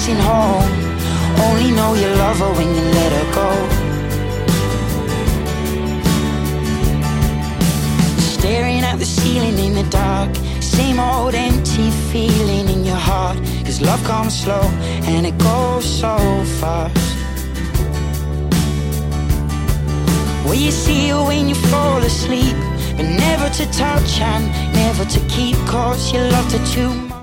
chasing home. Only know you love her when you let her go. Staring at the ceiling in the dark, same old empty feeling in your heart. Cause love comes slow and it goes so fast. Well, you see her when you fall asleep, but never to touch and never to keep, cause you loved her too much.